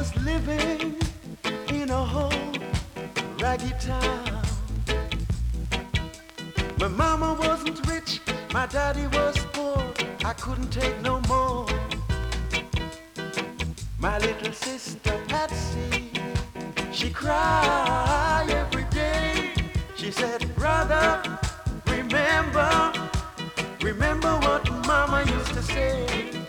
was living in a whole raggy town. My mama wasn't rich, my daddy was poor. I couldn't take no more. My little sister Patsy, she cried every day. She said, brother, remember what mama used to say.